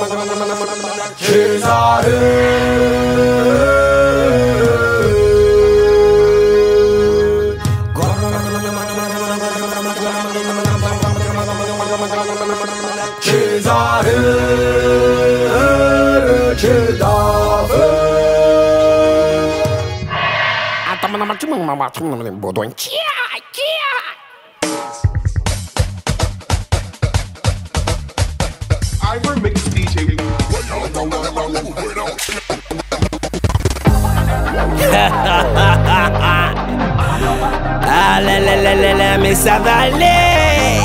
Mais ça va aller.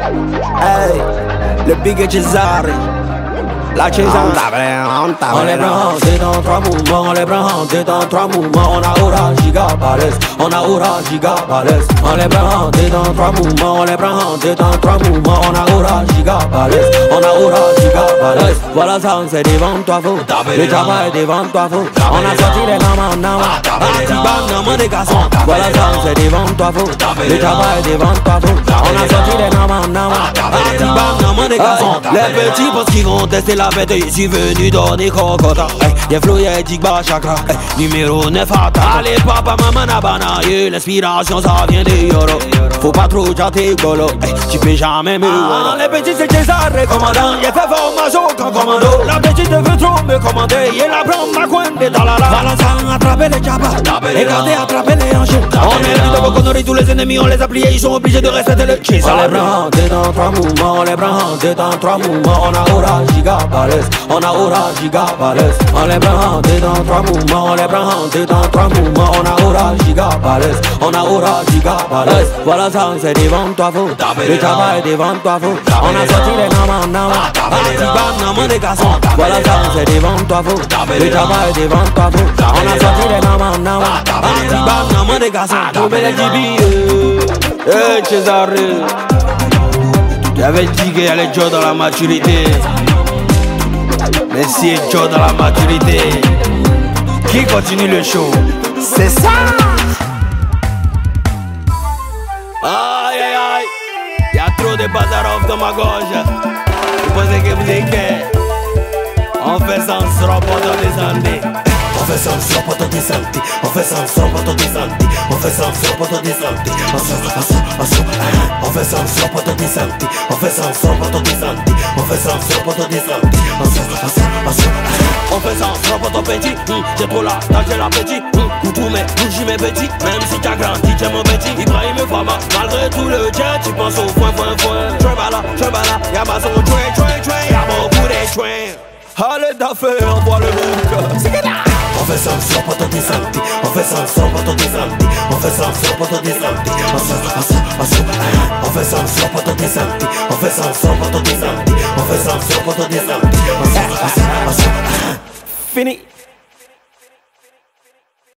Hey, le big Cesare. La Cesare. On les prend, c'est dans trois mouvements. On les prend, c'est dans trois mouvements. On a aura gigabales. On a aura gigabales. On les prend, c'est dans trois mouvements. On les prend, c'est dans trois mouvements. On a aura gigabales. On a aura gigabales. Voilà ça, c'est devant toi faux. Le travail est devant toi faux. On a sorti les namas. Bam, des garçons. Voilà ça, c'est devant toi faux. Le travail est devant toi faux. On a sorti les namas. Bam, des garçons. Les petits parce qu'ils vont tester la fête. Je suis venu donner cocota. Y'a Flo, y'a Digba Chakra. Numéro 9 attaque. Allez papa, maman, nabana. L'inspiration ça vient des Yoro. Faut pas trop jater golo. Tu peux jamais me voir. Les petits c'est César, commandant. Y'a fait formation comme commando. La petite veut trop me commander. Y'a la blonde, ma coin de dans la la. Valentin, attraper les jabas. Et garder, attraper les hanches. On est venu de vos conneries, tous les ennemis, on les a pliés. Ils sont obligés de rester le César. On les prend, c'est dans trois mouvements. On les prend, c'est dans trois mouvements. On a aura gigabales. On a aura gigabales. On les prend, c'est dans trois mouvements. On les prend, c'est dans trois mouvements. On a aura gigabales. On a aura gigabales. Voilà ça, c'est devant toi faux. Le travail est devant toi faux. On a sorti les namas. Bam, des garçons. Voilà ça, c'est devant toi faux. Le travail est devant toi faux. On a sorti les namas. Bam, des garçons. Tout les débits. Hey Cesare. J'avais dit qu'il y allait Joe dans la maturité. Mais si Joe dans la maturité, qui continue le show? C'est ça. Aïe aïe aïe, y'a trop de bazar dans ma gorge. Vous pensez que vous êtes que on fait ça, on sera pas dans les années. On fait ça, on sera pas dans des années. On fait ça, on sera pas dans des années. On fait ça, on sera pas dans des années. On fait ça, on sera pas dans des années. On fait ça, on sera pas dans des années. On fait ça, on sera pas dans des années. On fait ça, on sera pas dans petit. J'ai trop la tâche, j'ai l'appétit. Coucou, mais j'y mets petit. Même si t'as grandi, t'es mon petit. Ibrahim et Fama, malgré tout le jet, tu penses au foin. Trebala, y'a ma son train. Y'a beaucoup de trains. Allez d'affaires, envoie le bouc. On fait ça, on sera pas dans des années. On fait ça, on sera pas dans des années. On fait ça, on sera pas dans des années. On fait ça, on sera pas dans des années. On fait ça, on sera pas dans des années. On fait ça, on sera pas dans des années. Fini.